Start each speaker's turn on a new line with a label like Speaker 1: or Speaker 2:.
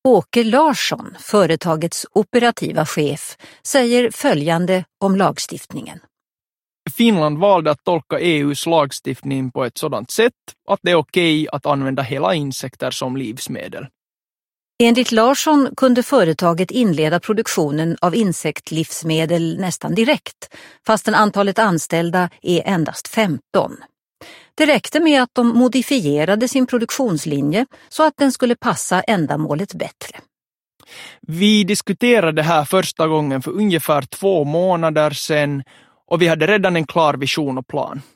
Speaker 1: Åke Larsson, företagets operativa chef, säger följande om lagstiftningen.
Speaker 2: Finland valde att tolka EU:s lagstiftning på ett sådant sätt att det är okej att använda hela insekter som livsmedel.
Speaker 1: Enligt Larsson kunde företaget inleda produktionen av insektlivsmedel nästan direkt, fastän antalet anställda är endast 15. Det räckte med att de modifierade sin produktionslinje så att den skulle passa ändamålet bättre.
Speaker 2: Vi diskuterade det här första gången för ungefär 2 månader sedan och vi hade redan en klar vision och plan.